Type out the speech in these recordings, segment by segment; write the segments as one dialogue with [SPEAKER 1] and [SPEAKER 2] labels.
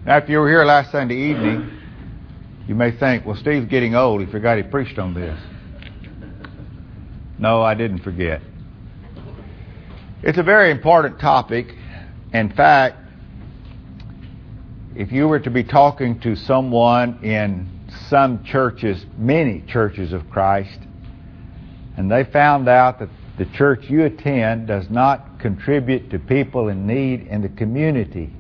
[SPEAKER 1] Now, if you were here last Sunday evening, you may think, well, Steve's getting old. He forgot he preached on this. No, I didn't forget. It's a very important topic. In fact, if you were to be talking to someone in some churches, many churches of Christ, and they found out that the church you attend does not contribute to people in need in the community,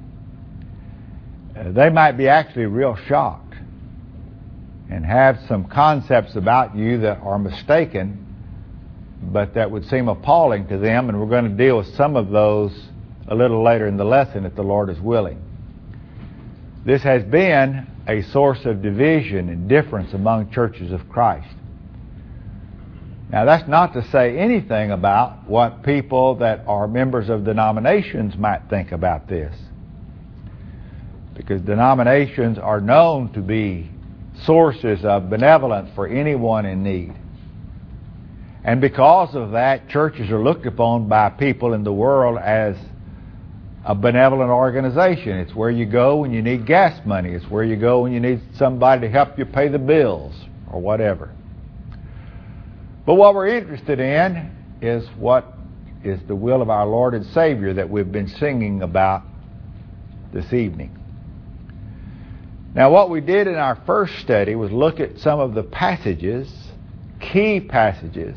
[SPEAKER 1] they might be actually real shocked and have some concepts about you that are mistaken, but that would seem appalling to them, and we're going to deal with some of those a little later in the lesson if the Lord is willing. This has been a source of division and difference among churches of Christ. Now, that's not to say anything about what people that are members of denominations might think about this, because denominations are known to be sources of benevolence for anyone in need. And because of that, churches are looked upon by people in the world as a benevolent organization. It's where you go when you need gas money. It's where you go when you need somebody to help you pay the bills or whatever. But what we're interested in is what is the will of our Lord and Savior that we've been singing about this evening. Now, what we did in our first study was look at some of the passages, key passages,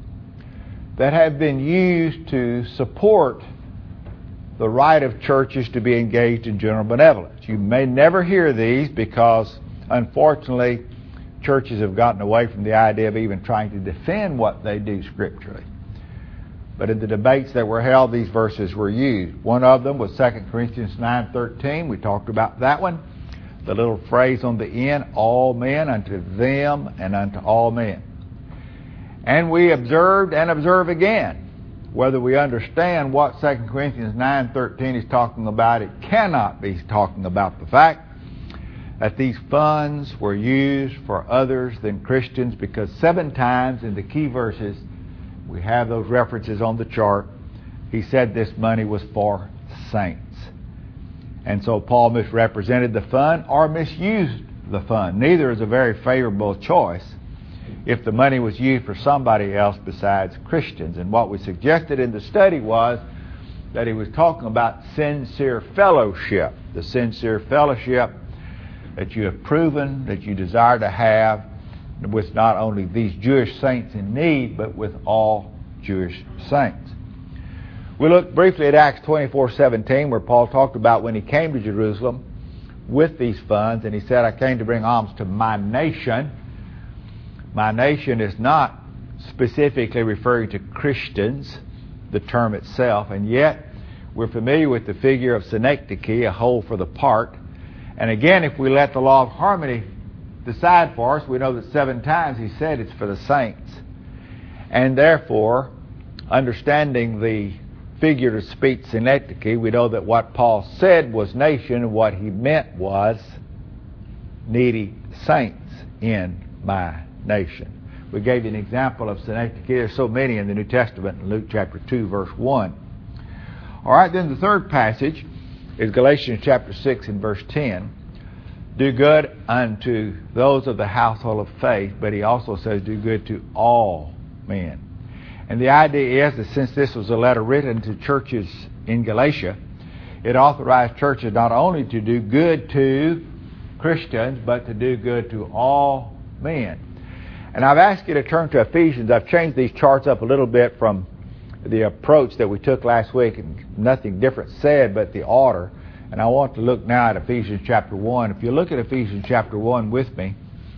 [SPEAKER 1] that have been used to support the right of churches to be engaged in general benevolence. You may never hear these because, unfortunately, churches have gotten away from the idea of even trying to defend what they do scripturally. But in the debates that were held, these verses were used. One of them was 2 Corinthians 9:13. We talked about that one. The little phrase on the end, all men, unto them and unto all men. And we observed and observe again, whether we understand what 2 Corinthians 9:13 is talking about, it cannot be talking about the fact that these funds were used for others than Christians, because 7 times in the key verses, we have those references on the chart, he said this money was for saints. And so Paul misrepresented the fund or misused the fund. Neither is a very favorable choice if the money was used for somebody else besides Christians. And what we suggested in the study was that he was talking about sincere fellowship, the sincere fellowship that you have proven that you desire to have with not only these Jewish saints in need, but with all Jewish saints. We looked briefly at Acts 24:17, where Paul talked about when he came to Jerusalem with these funds, and he said, I came to bring alms to my nation. My nation is not specifically referring to Christians, the term itself, and yet we're familiar with the figure of synecdoche, a whole for the part. And again, if we let the law of harmony decide for us, we know that 7 times he said it's for the saints. And therefore, understanding the figure of speech synecdoche, we know that what Paul said was nation, and what he meant was needy saints in my nation. We gave you an example of synecdoche. There's so many in the New Testament in Luke chapter 2, verse 1. All right, then the third passage is Galatians chapter 6 and verse 10. Do good unto those of the household of faith, but he also says do good to all men. And the idea is that since this was a letter written to churches in Galatia, it authorized churches not only to do good to Christians, but to do good to all men. And I've asked you to turn to Ephesians. I've changed these charts up a little bit from the approach that we took last week, and nothing different said but the order. And I want to look now at Ephesians chapter 1. If you look at Ephesians chapter 1 with me,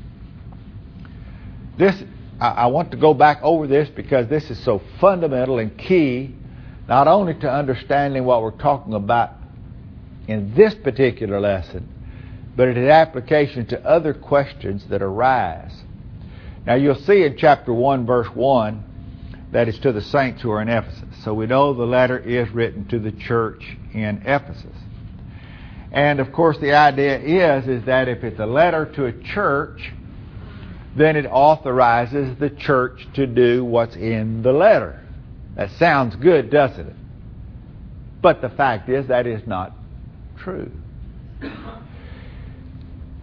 [SPEAKER 1] I want to go back over this because this is so fundamental and key, not only to understanding what we're talking about in this particular lesson, but it has application to other questions that arise. Now you'll see in chapter 1, verse 1, that it's to the saints who are in Ephesus. So we know the letter is written to the church in Ephesus. And of course the idea is that if it's a letter to a church, then it authorizes the church to do what's in the letter. That sounds good, doesn't it? But the fact is that is not true.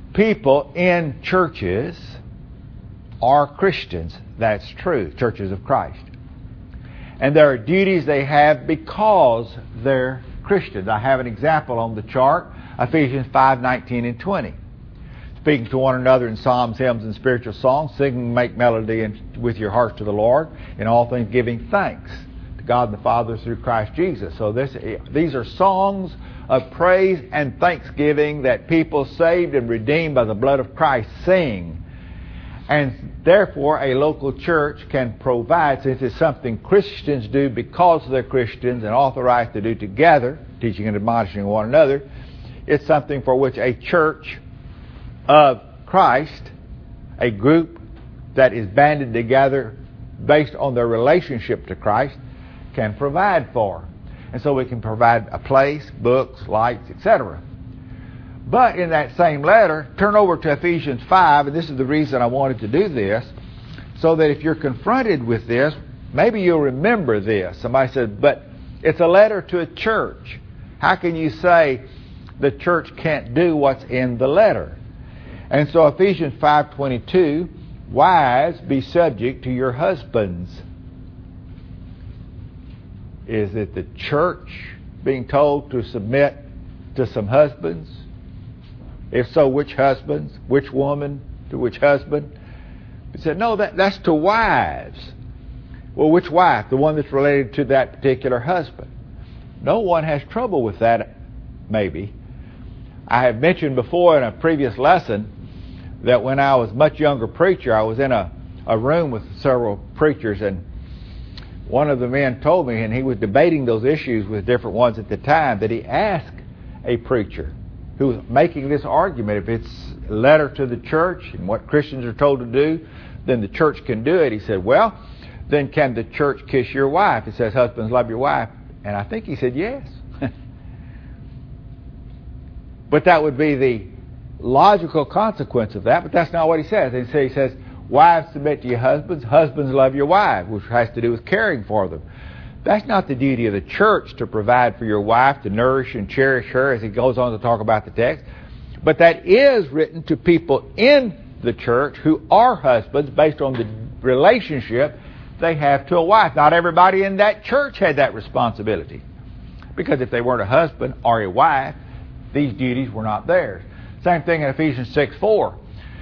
[SPEAKER 1] people in churches are Christians. That's true, churches of Christ. And there are duties they have because they're Christians. I have an example on the chart, Ephesians 5:19 and 20. Speaking to one another in psalms, hymns, and spiritual songs, singing and make melody with your hearts to the Lord, in all things giving thanks to God the Father through Christ Jesus. So these are songs of praise and thanksgiving that people saved and redeemed by the blood of Christ sing. And therefore, a local church can provide, since it's something Christians do because they're Christians and authorized to do together, teaching and admonishing one another, it's something for which a church of Christ, a group that is banded together based on their relationship to Christ, can provide for. And so we can provide a place, books, lights, etc. But in that same letter, turn over to Ephesians 5, and this is the reason I wanted to do this, so that if you're confronted with this, maybe you'll remember this. Somebody said, but it's a letter to a church. How can you say the church can't do what's in the letter? And so Ephesians 5:22, wives, be subject to your husbands. Is it the church being told to submit to some husbands? If so, which husbands? Which woman to which husband? He said, no, that's to wives. Well, which wife? The one that's related to that particular husband. No one has trouble with that, maybe. I have mentioned before in a previous lesson that when I was a much younger preacher, I was in a room with several preachers, and one of the men told me, and he was debating those issues with different ones at the time, that he asked a preacher who was making this argument, if it's a letter to the church and what Christians are told to do, then the church can do it. He said, well, then can the church kiss your wife? It says, husbands, love your wife. And I think he said yes. But that would be the logical consequence of that, but that's not what he says. He says, wives, submit to your husbands, husbands, love your wives, which has to do with caring for them. That's not the duty of the church to provide for your wife, to nourish and cherish her, as he goes on to talk about the text. But that is written to people in the church who are husbands based on the relationship they have to a wife. Not everybody in that church had that responsibility, because if they weren't a husband or a wife, these duties were not theirs. Same thing in Ephesians 6:4.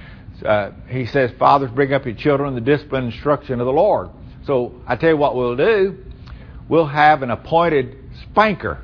[SPEAKER 1] He says, fathers, bring up your children in the discipline and instruction of the Lord. So I tell you what we'll do. We'll have an appointed spanker.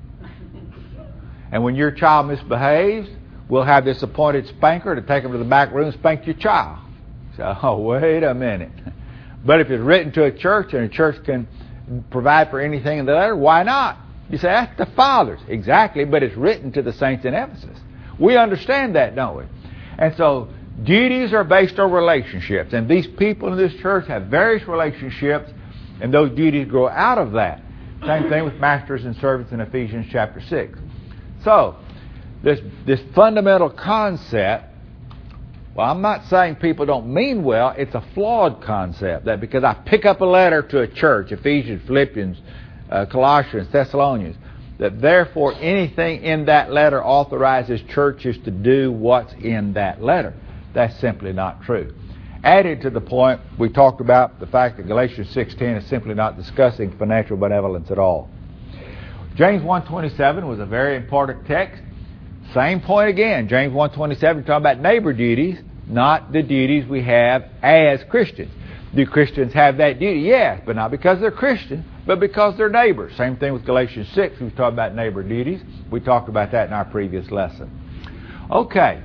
[SPEAKER 1] And when your child misbehaves, we'll have this appointed spanker to take them to the back room and spank your child. So, oh, wait a minute. But if it's written to a church and a church can provide for anything in the letter, why not? You say, that's the fathers. Exactly, but it's written to the saints in Ephesus. We understand that, don't we? And so duties are based on relationships. And these people in this church have various relationships, and those duties grow out of that. Same thing with masters and servants in Ephesians chapter 6. So, this fundamental concept, well, I'm not saying people don't mean well. It's a flawed concept that because I pick up a letter to a church, Ephesians, Philippians, Colossians, Thessalonians, that therefore anything in that letter authorizes churches to do what's in that letter. That's simply not true. Added to the point, we talked about the fact that Galatians 6:10 is simply not discussing financial benevolence at all. James 1:27 was a very important text. Same point again. James 1:27 talking about neighbor duties, not the duties we have as Christians. Do Christians have that duty? Yes, but not because they're Christians, but because they're neighbors. Same thing with Galatians 6. We talked about neighbor duties. We talked about that in our previous lesson. Okay.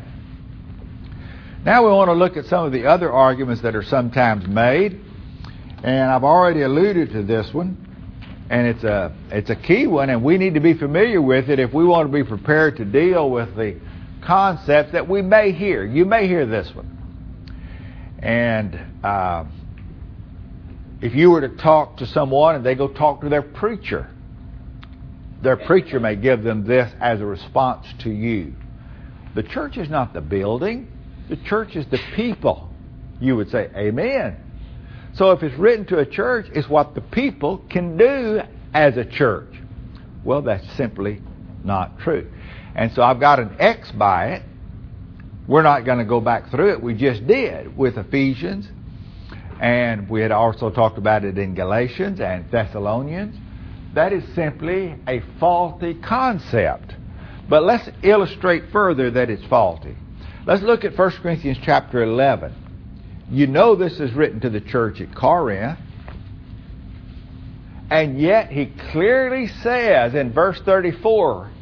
[SPEAKER 1] Now we want to look at some of the other arguments that are sometimes made. And I've already alluded to this one. And it's a key one, and we need to be familiar with it if we want to be prepared to deal with the concepts that we may hear. You may hear this one. And if you were to talk to someone and they go talk to their preacher may give them this as a response to you. The church is not the building. The church is the people. You would say, amen. So if it's written to a church, it's what the people can do as a church. Well, that's simply not true. And so I've got an X by it, We're not going to go back through it. We just did with Ephesians. And we had also talked about it in Galatians and Thessalonians. That is simply a faulty concept. But let's illustrate further that it's faulty. Let's look at 1 Corinthians chapter 11. You know this is written to the church at Corinth. And yet he clearly says in verse 34,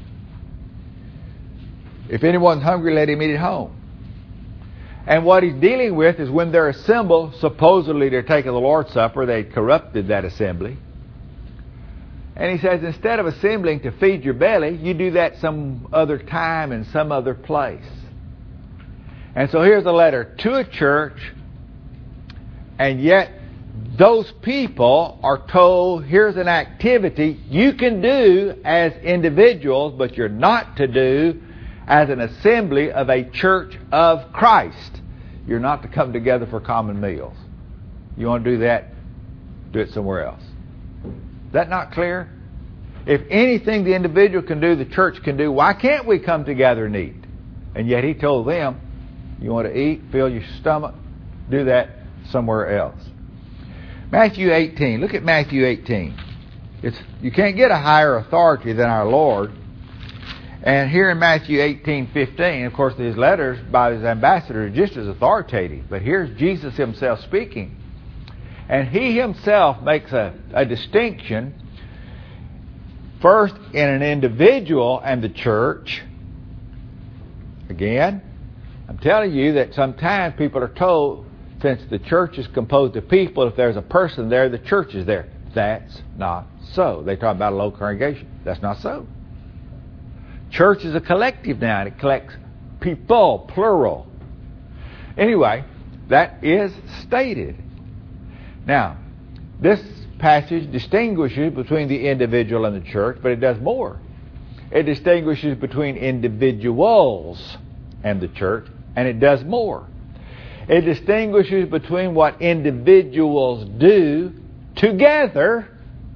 [SPEAKER 1] if anyone's hungry, let him eat at home. And what he's dealing with is when they're assembled, supposedly they're taking the Lord's Supper, they corrupted that assembly. And he says, instead of assembling to feed your belly, you do that some other time in some other place. And so here's a letter to a church, and yet those people are told, here's an activity you can do as individuals, but you're not to do as an assembly of a church of Christ. You're not to come together for common meals. You want to do that, do it somewhere else. Is that not clear? If anything the individual can do, the church can do, why can't we come together and eat? And yet he told them, you want to eat, fill your stomach, do that somewhere else. Matthew 18. Look at Matthew 18. You can't get a higher authority than our Lord. And here in Matthew 18:15, of course, his letters by his ambassador are just as authoritative. But here's Jesus himself speaking. And he himself makes a distinction, first in an individual and the church. Again, I'm telling you that sometimes people are told, since the church is composed of people, if there's a person there, the church is there. That's not so. They talk about a local congregation. That's not so. Church is a collective now, and it collects people, plural. Anyway, that is stated. Now, this passage distinguishes between the individual and the church, but it does more. It distinguishes between individuals and the church, and it does more. It distinguishes between what individuals do together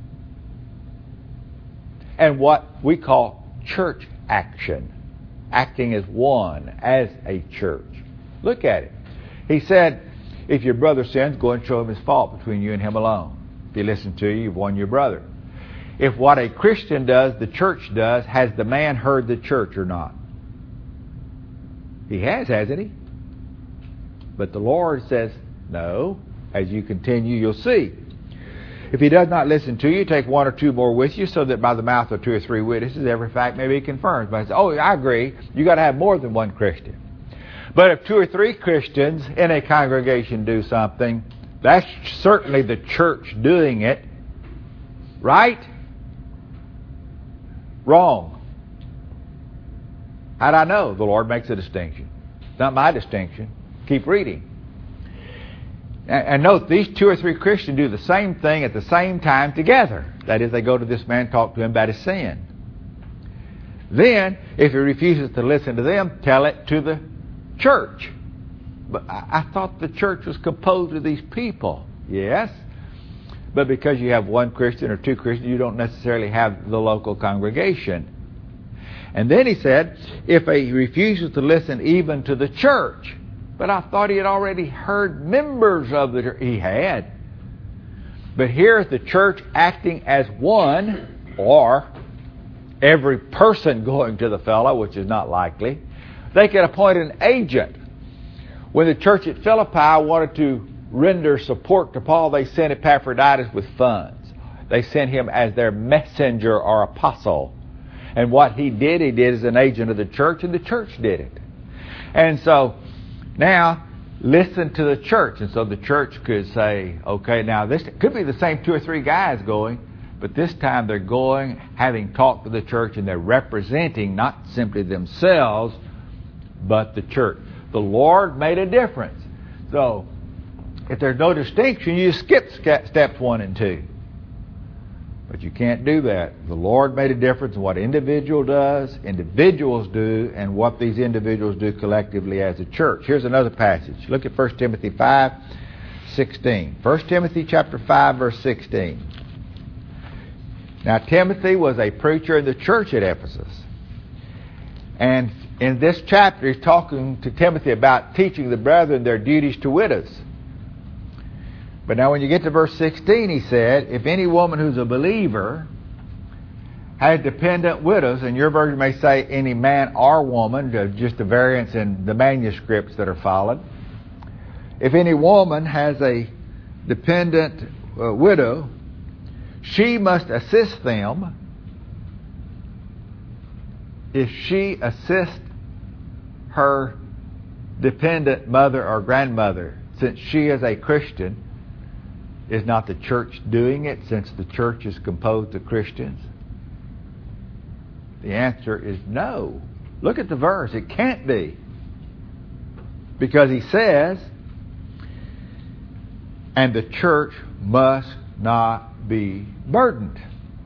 [SPEAKER 1] and what we call church action. Acting as one, as a church. Look at it. He said, if your brother sins, go and show him his fault between you and him alone. If he listens to you, you've won your brother. If what a Christian does, the church does, has the man heard the church or not? He has, hasn't he? But the Lord says, no. As you continue, you'll see. If he does not listen to you, take one or two more with you, so that by the mouth of two or three witnesses, every fact may be confirmed. But I say, oh, I agree. You got to have more than one Christian. But if two or three Christians in a congregation do something, that's certainly the church doing it. Right? Wrong. How'd I know? The Lord makes a distinction. It's not my distinction. Keep reading. And note, these two or three Christians do the same thing at the same time together. That is, they go to this man, talk to him about his sin. Then, if he refuses to listen to them, tell it to the church. But I thought the church was composed of these people. Yes. But because you have one Christian or two Christians, you don't necessarily have the local congregation. And then he said, if he refuses to listen even to the church. But I thought he had already heard members of the church. He had. But here's the church acting as one, or every person going to the fellow, which is not likely. They could appoint an agent. When the church at Philippi wanted to render support to Paul, they sent Epaphroditus with funds. They sent him as their messenger or apostle. And what he did as an agent of the church, and the church did it. And so, now, listen to the church. And so the church could say, okay, now this could be the same two or three guys going, but this time they're going, having talked to the church, and they're representing not simply themselves, but the church. The Lord made a difference. So, if there's no distinction, you skip steps 1 and 2. But you can't do that. The Lord made a difference in what individuals do, and what these individuals do collectively as a church. Here's another passage. Look at 1 Timothy 5:16. 1 Timothy chapter 5, verse 16. Now, Timothy was a preacher in the church at Ephesus. And in this chapter, he's talking to Timothy about teaching the brethren their duties to widows. But now when you get to verse 16, he said, if any woman who's a believer has dependent widows, and your version may say any man or woman, just a variance in the manuscripts that are followed. If any woman has a dependent widow, she must assist them. If she assists her dependent mother or grandmother, since she is a Christian, is not the church doing it, since the church is composed of Christians? The answer is no. Look at the verse. It can't be. Because he says, and the church must not be burdened.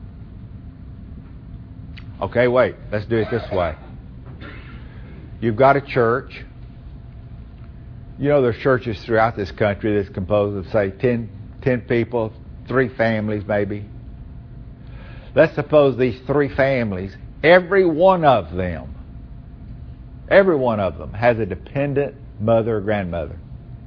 [SPEAKER 1] Okay, wait. Let's do it this way. You've got a church. You know, there's churches throughout this country that's composed of, say, 10 people, 3 families maybe. Let's suppose these 3 families, every one of them has a dependent mother or grandmother.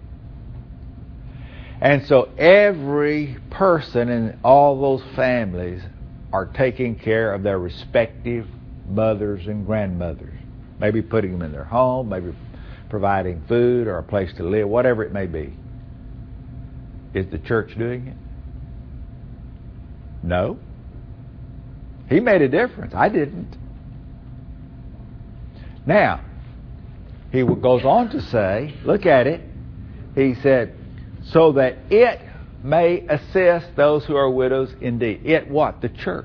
[SPEAKER 1] And so every person in all those families are taking care of their respective mothers and grandmothers. Maybe putting them in their home, maybe providing food or a place to live, whatever it may be. Is the church doing it? No. He made a difference. I didn't. Now, he goes on to say, look at it. He said, so that it may assist those who are widows indeed. It what? The church.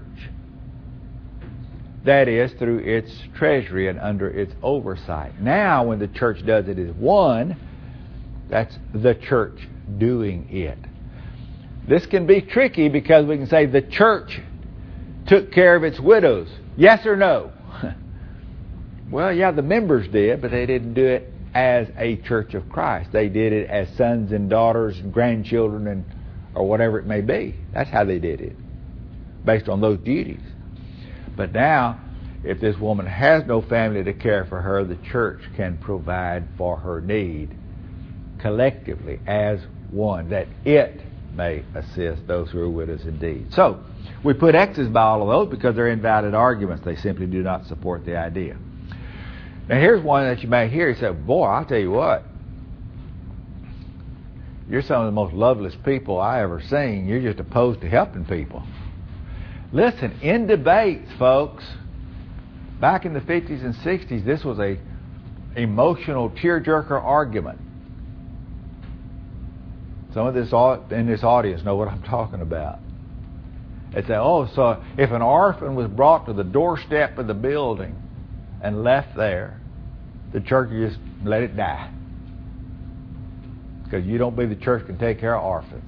[SPEAKER 1] That is, through its treasury and under its oversight. Now, when the church does it as one, that's the church doing it. This can be tricky because we can say the church took care of its widows. Yes or no? Well, yeah, the members did, but they didn't do it as a church of Christ. They did it as sons and daughters and grandchildren or whatever it may be. That's how they did it, based on those duties. But now, if this woman has no family to care for her, the church can provide for her need collectively as one, that it may assist those who are widows indeed. So, we put X's by all of those because they're invalid arguments. They simply do not support the idea. Now here's one that you may hear. You say, boy, I'll tell you what. You're some of the most loveless people I ever seen. You're just opposed to helping people. Listen, in debates, folks, back in the 50s and 60s, this was a emotional tearjerker argument. Some of this in this audience know what I'm talking about. They say, oh, so if an orphan was brought to the doorstep of the building and left there, the church just let it die. Because you don't believe the church can take care of orphans.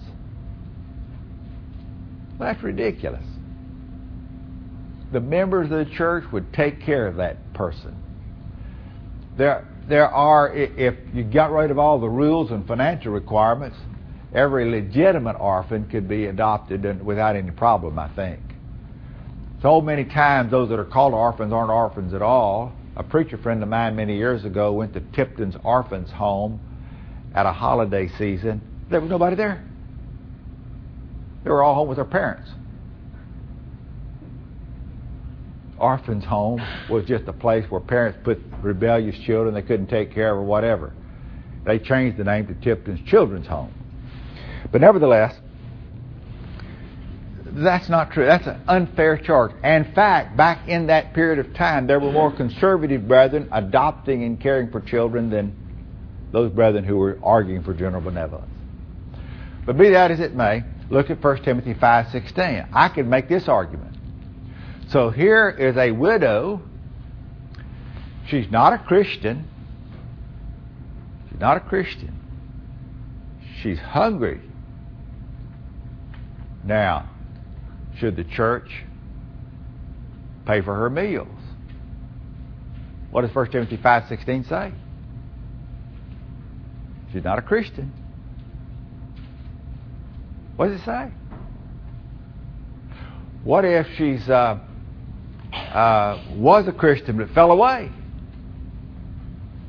[SPEAKER 1] Well, that's ridiculous. The members of the church would take care of that person. There are, if you got rid of all the rules and financial requirements, every legitimate orphan could be adopted without any problem, I think. So many times those that are called orphans aren't orphans at all. A preacher friend of mine many years ago went to Tipton's Orphans Home at a holiday season. There was nobody there. They were all home with their parents. Orphans Home was just a place where parents put rebellious children they couldn't take care of or whatever. They changed the name to Tipton's Children's Home. But nevertheless, that's not true. That's an unfair charge. And in fact, back in that period of time, there were more conservative brethren adopting and caring for children than those brethren who were arguing for general benevolence. But be that as it may, look at 1 Timothy 5:16. I could make this argument. So here is a widow. She's not a Christian. She's not a Christian. She's hungry. Now, should the church pay for her meals? What does 1 Timothy 5:16 say? She's not a Christian. What does it say? What if she's was a Christian but fell away?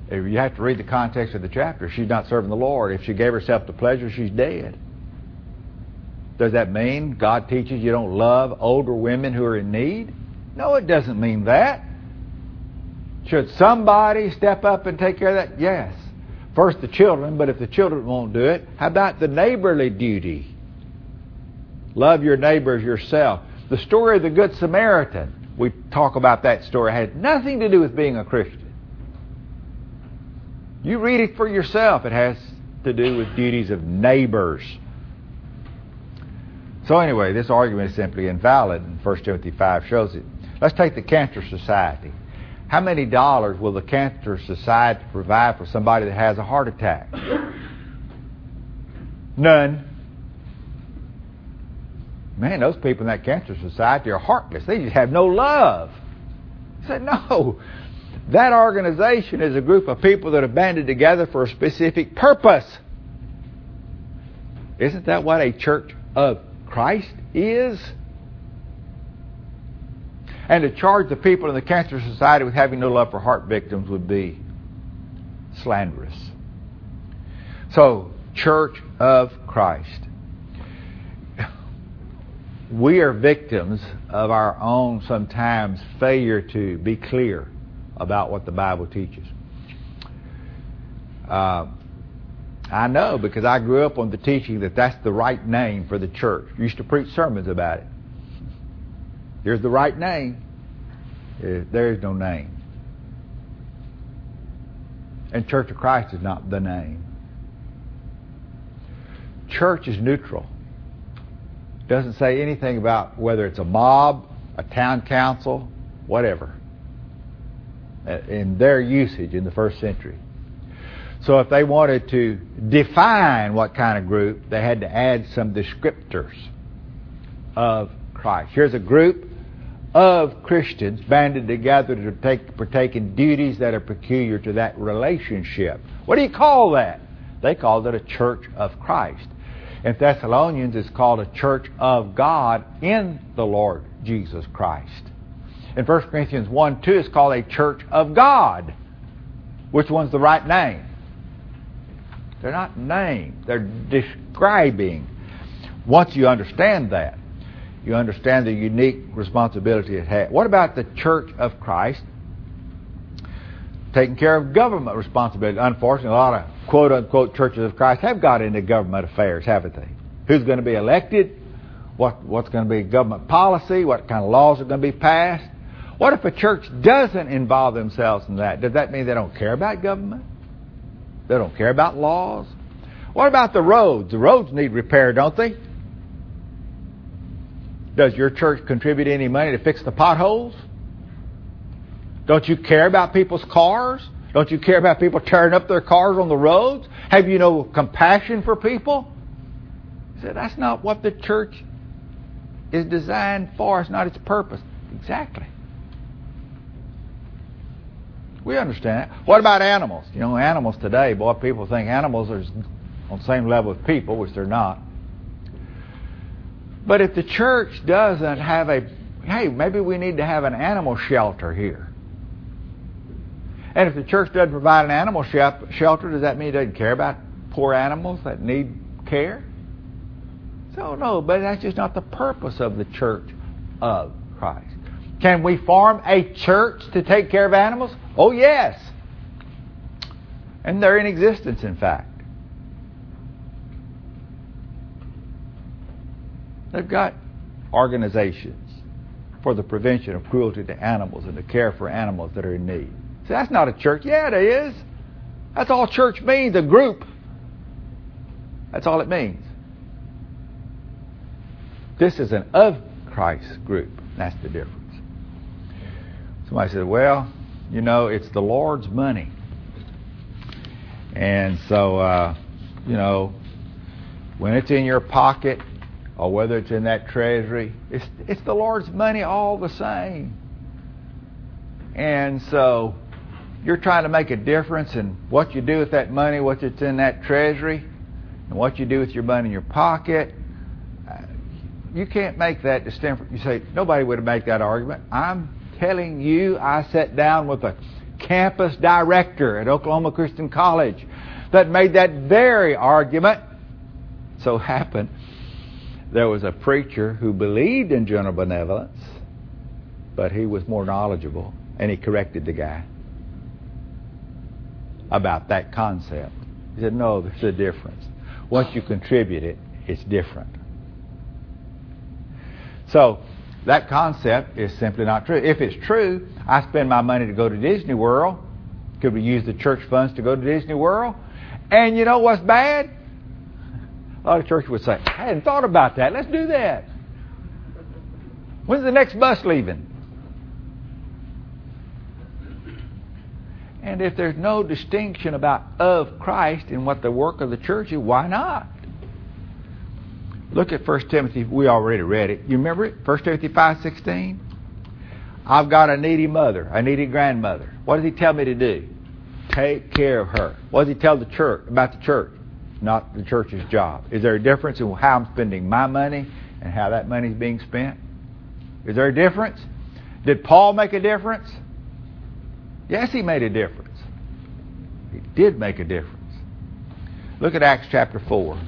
[SPEAKER 1] If you have to read the context of the chapter. She's not serving the Lord. If she gave herself to pleasure, she's dead. Does that mean God teaches you don't love older women who are in need? No, it doesn't mean that. Should somebody step up and take care of that? Yes. First the children, but if the children won't do it, how about the neighborly duty? Love your neighbor as yourself. The story of the Good Samaritan, we talk about that story, had nothing to do with being a Christian. You read it for yourself. It has to do with duties of neighbors. So anyway, this argument is simply invalid, and 1 Timothy 5 shows it. Let's take the Cancer Society. How many dollars will the Cancer Society provide for somebody that has a heart attack? None. Man, those people in that Cancer Society are heartless. They just have no love. I said, no. That organization is a group of people that have banded together for a specific purpose. Isn't that what a church of Christ is? And to charge the people in the Cancer Society with having no love for heart victims would be slanderous. So, Church of Christ. We are victims of our own, sometimes, failure to be clear about what the Bible teaches. I know because I grew up on the teaching that that's the right name for the church. I used to preach sermons about it. Here's the right name. There is no name. And Church of Christ is not the name. Church is neutral. Doesn't say anything about whether it's a mob, a town council, whatever, in their usage in the first century. So if they wanted to define what kind of group, they had to add some descriptors of Christ. Here's a group of Christians banded together to partake in duties that are peculiar to that relationship. What do you call that? They called it a church of Christ. In Thessalonians, it's called a church of God in the Lord Jesus Christ. In 1 Corinthians 1:2, it's called a church of God. Which one's the right name? They're not named. They're describing. Once you understand that, you understand the unique responsibility it has. What about the Church of Christ taking care of government responsibility? Unfortunately, a lot of quote-unquote churches of Christ have got into government affairs, haven't they? Who's going to be elected? What's going to be government policy? What kind of laws are going to be passed? What if a church doesn't involve themselves in that? Does that mean they don't care about government? They don't care about laws? What about the roads? The roads need repair, don't they? Does your church contribute any money to fix the potholes? Don't you care about people's cars? Don't you care about people tearing up their cars on the roads? Have you no compassion for people? He said, that's not what the church is designed for. It's not its purpose. Exactly. We understand that. What about animals? You know, animals today, boy, people think animals are on the same level as people, which they're not. But if the church doesn't have hey, maybe we need to have an animal shelter here. And if the church doesn't provide an animal shelter, does that mean it doesn't care about poor animals that need care? So no, but that's just not the purpose of the Church of Christ. Can we form a church to take care of animals? Oh, yes. And they're in existence, in fact. They've got organizations for the prevention of cruelty to animals and the care for animals that are in need. See, that's not a church. Yeah, it is. That's all church means, a group. That's all it means. This is an of Christ group. That's the difference. Somebody said, well, you know, it's the Lord's money. And so, you know, when it's in your pocket or whether it's in that treasury, it's the Lord's money all the same. And so you're trying to make a difference in what you do with that money, what's in that treasury, and what you do with your money in your pocket. You can't make that distinction. You say, nobody would make that argument. I'm telling you, I sat down with a campus director at Oklahoma Christian College that made that very argument. So happened there was a preacher who believed in general benevolence, but he was more knowledgeable, and he corrected the guy about that concept. He said, no, there's a difference. Once you contribute it, it's different. So that concept is simply not true. If it's true, I spend my money to go to Disney World. Could we use the church funds to go to Disney World? And you know what's bad? A lot of churches would say, I hadn't thought about that. Let's do that. When's the next bus leaving? And if there's no distinction about of Christ in what the work of the church is, why not? Look at 1 Timothy. We already read it. You remember it? 1 Timothy 5:16. I've got a needy mother, a needy grandmother. What does he tell me to do? Take care of her. What does he tell the church about the church? Not the church's job. Is there a difference in how I'm spending my money and how that money is being spent? Is there a difference? Did Paul make a difference? Yes, he made a difference. He did make a difference. Look at Acts chapter 4.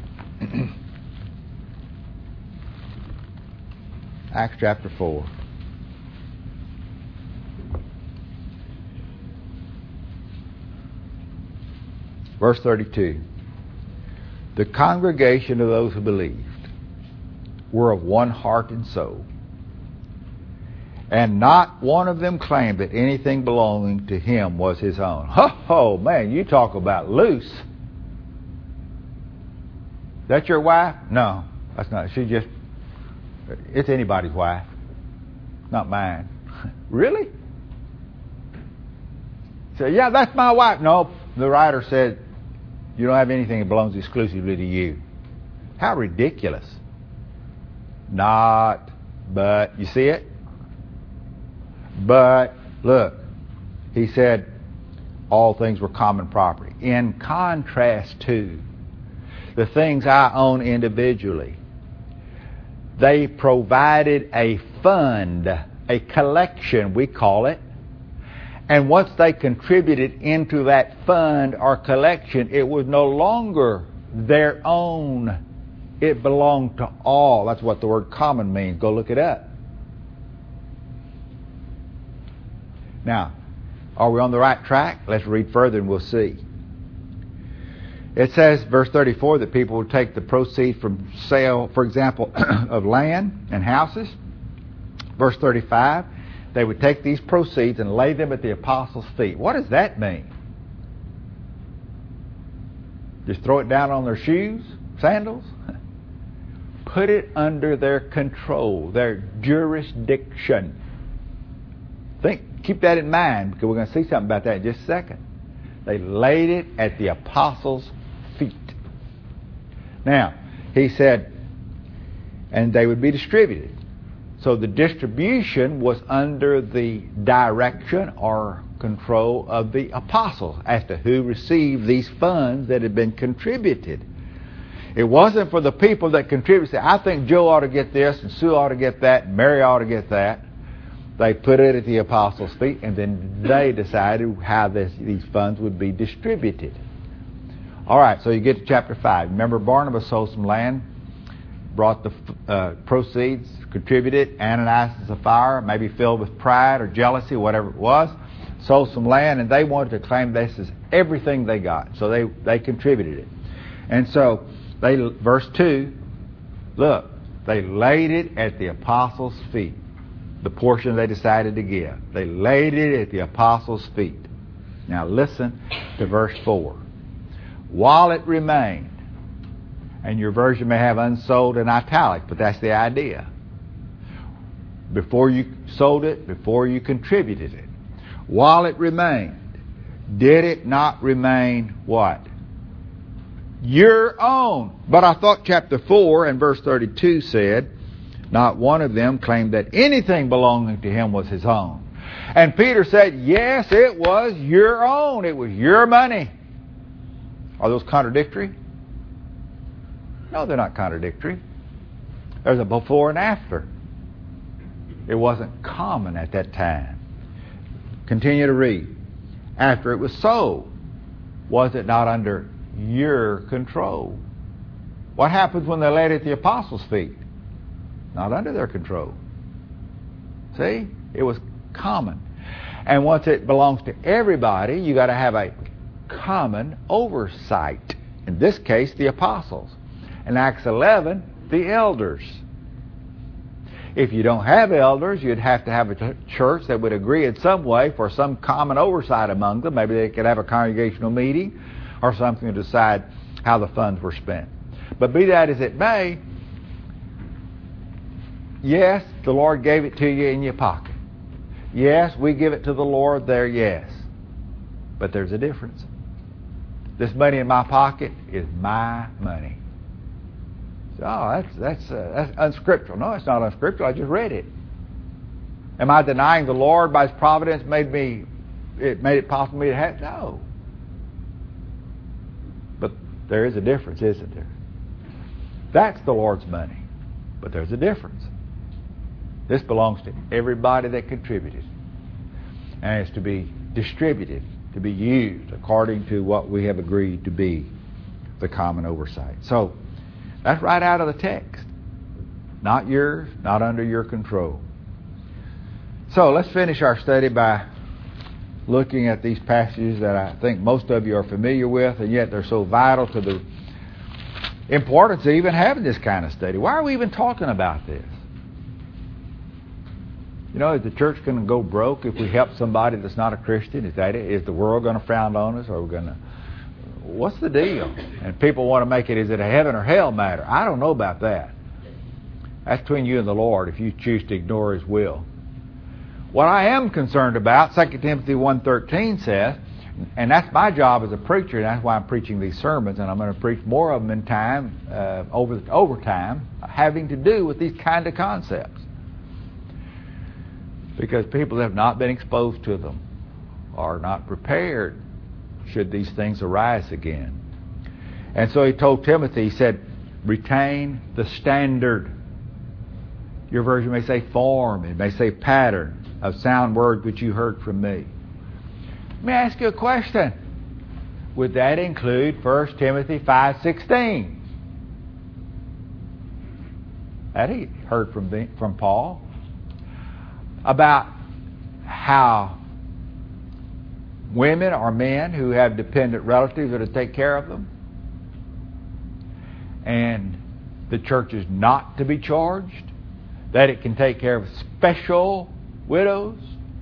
[SPEAKER 1] Acts chapter 4. Verse 32. The congregation of those who believed were of one heart and soul, and not one of them claimed that anything belonging to him was his own. Oh, man, you talk about loose. That your wife? No, that's not. It's anybody's wife, not mine. Really? So, yeah, that's my wife. No, the writer said, you don't have anything that belongs exclusively to you. How ridiculous. Not, but, you see it? But, look, he said all things were common property. In contrast to the things I own individually, they provided a fund, a collection, we call it. And once they contributed into that fund or collection, it was no longer their own. It belonged to all. That's what the word common means. Go look it up. Now, are we on the right track? Let's read further and we'll see. It says, verse 34, that people would take the proceeds from sale, for example, of land and houses. Verse 35, they would take these proceeds and lay them at the apostles' feet. What does that mean? Just throw it down on their shoes, sandals? Put it under their control, their jurisdiction. Keep that in mind, because we're going to see something about that in just a second. They laid it at the apostles' feet. Now, he said, and they would be distributed. So the distribution was under the direction or control of the apostles as to who received these funds that had been contributed. It wasn't for the people that contributed. I think Joe ought to get this, and Sue ought to get that, and Mary ought to get that. They put it at the apostles' feet, and then they decided how these funds would be distributed. All right, so you get to chapter 5. Remember, Barnabas sold some land, brought the proceeds, contributed. Ananias and Sapphira, maybe filled with pride or jealousy, whatever it was, sold some land, and they wanted to claim this as everything they got. So they contributed it. And so, verse 2, look, they laid it at the apostles' feet. The portion they decided to give. They laid it at the apostles' feet. Now listen to verse 4. While it remained, and your version may have unsold in italic, but that's the idea. Before you sold it, before you contributed it. While it remained, did it not remain what? Your own. But I thought chapter 4 and verse 32 said, not one of them claimed that anything belonging to him was his own. And Peter said, yes, it was your own. It was your money. Are those contradictory? No, they're not contradictory. There's a before and after. It wasn't common at that time. Continue to read. after it was sold? Was it not under your control? What happens when they laid it at the apostles' feet? Not under their control. See? It was common. And once it belongs to everybody, you got to have a common oversight. In this case, the apostles. In Acts 11, the elders. If you don't have elders, you'd have to have a church that would agree in some way for some common oversight among them. Maybe they could have a congregational meeting or something to decide how the funds were spent. But be that as it may, yes, the Lord gave it to you in your pocket. Yes, we give it to the Lord there, yes. But there's a difference. This money in my pocket is my money. Oh, that's unscriptural. No, it's not unscriptural. I just read it. Am I denying the Lord by His providence made it possible for me to have? No. But there is a difference, isn't there? That's the Lord's money. But there's a difference. This belongs to everybody that contributed. And it's to be distributed, to be used according to what we have agreed to be the common oversight. So, that's right out of the text. Not yours, not under your control. So let's finish our study by looking at these passages that I think most of you are familiar with, and yet they're so vital to the importance of even having this kind of study. Why are we even talking about this? You know, is the church going to go broke if we help somebody that's not a Christian? Is that it? Is the world going to frown on us? Or are we going to... What's the deal? And people want to make it, is it a heaven or hell matter? I don't know about that. That's between you and the Lord if you choose to ignore His will. What I am concerned about, 2 Timothy 1:13 says, and that's my job as a preacher, and that's why I'm preaching these sermons, and I'm going to preach more of them in time, over time, having to do with these kind of concepts. Because people have not been exposed to them, are not prepared should these things arise again. And so he told Timothy, he said, retain the standard. Your version may say form, it may say pattern of sound words which you heard from me. Let me ask you a question. Would that include 1 Timothy 5:16? That he heard from Paul about how women or men who have dependent relatives are to take care of them. And the church is not to be charged. That it can take care of special widows.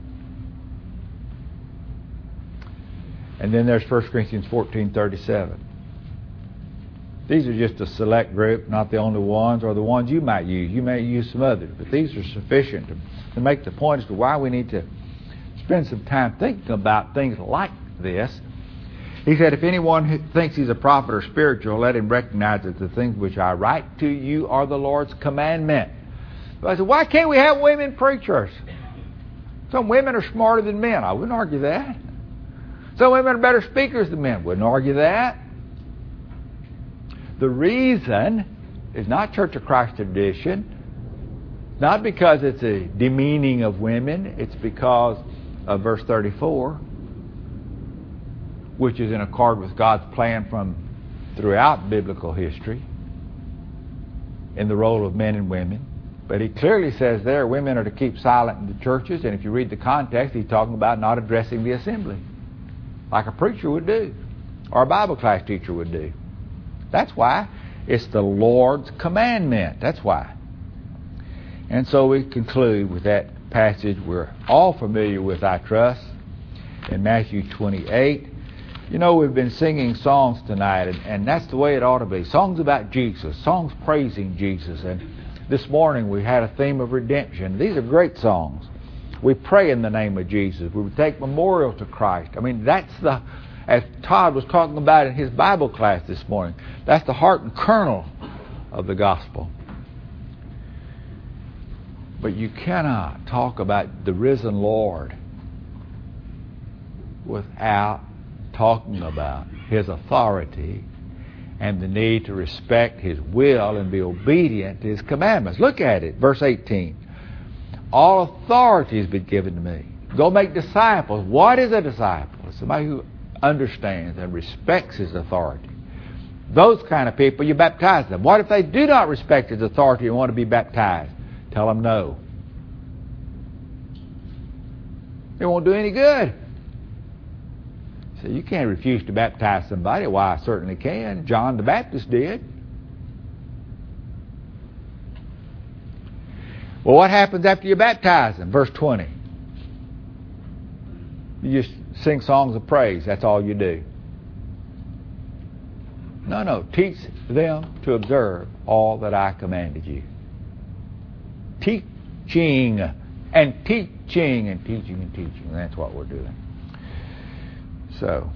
[SPEAKER 1] And then there's 1 Corinthians 14:37. These are just a select group, not the only ones, or the ones you might use. You may use some others, but these are sufficient to make the point as to why we need to spend some time thinking about things like this. He said, if anyone who thinks he's a prophet or spiritual, let him recognize that the things which I write to you are the Lord's commandment. But I said, why can't we have women preachers? Some women are smarter than men. I wouldn't argue that. Some women are better speakers than men. Wouldn't argue that. The reason is not Church of Christ tradition. Not because it's a demeaning of women. It's because of verse 34, which is in accord with God's plan from throughout biblical history in the role of men and women. But he clearly says there women are to keep silent in the churches, and if you read the context, he's talking about not addressing the assembly like a preacher would do or a Bible class teacher would do. That's why it's the Lord's commandment. That's why. And so we conclude with that passage we're all familiar with, I trust, in Matthew 28. You know, we've been singing songs tonight, and that's the way it ought to be. Songs about Jesus, songs praising Jesus. And this morning we had a theme of redemption. These are great songs. We pray in the name of Jesus. We take memorial to Christ. I mean, that's the, as Todd was talking about in his Bible class this morning, that's the heart and kernel of the gospel. But you cannot talk about the risen Lord without talking about His authority and the need to respect His will and be obedient to His commandments. Look at it, verse 18. All authority has been given to me. Go make disciples. What is a disciple? somebody who understands and respects his authority. Those kind of people, you baptize them. What if they do not respect his authority and want to be baptized? Tell them no. It won't do any good. So you can't refuse to baptize somebody. Why, I certainly can. John the Baptist did. Well, what happens after you baptize them? Verse 20. You just sing songs of praise. That's all you do. No. Teach them to observe all that I commanded you. Teaching and teaching and teaching and teaching. That's what we're doing. So,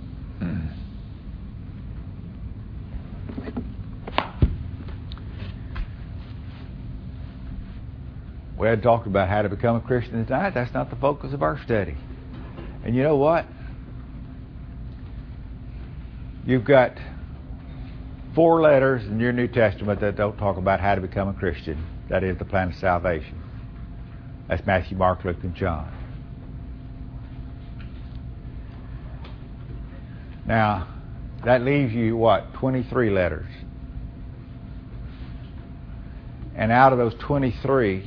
[SPEAKER 1] we had talked about how to become a Christian tonight. That's not the focus of our study. And you know what? You've got 4 letters in your New Testament that don't talk about how to become a Christian. That is the plan of salvation. That's Matthew, Mark, Luke, and John. Now, that leaves you, 23 letters. And out of those 23,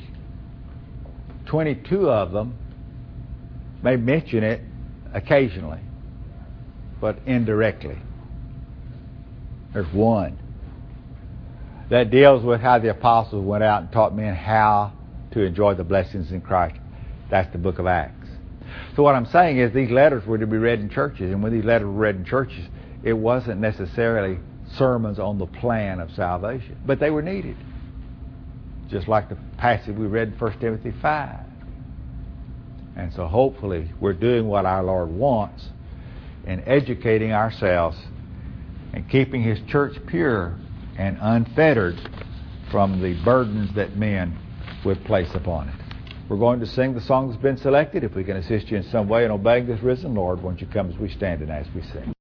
[SPEAKER 1] 22 of them may mention it occasionally, but indirectly. There's one that deals with how the apostles went out and taught men how to enjoy the blessings in Christ. That's the book of Acts. So what I'm saying is these letters were to be read in churches, and when these letters were read in churches, it wasn't necessarily sermons on the plan of salvation, but they were needed. Just like the passage we read in 1 Timothy 5. And so hopefully we're doing what our Lord wants in educating ourselves and keeping His church pure and unfettered from the burdens that men would place upon it. We're going to sing the song that's been selected. If we can assist you in some way in obeying this risen Lord, won't you come as we stand and as we sing.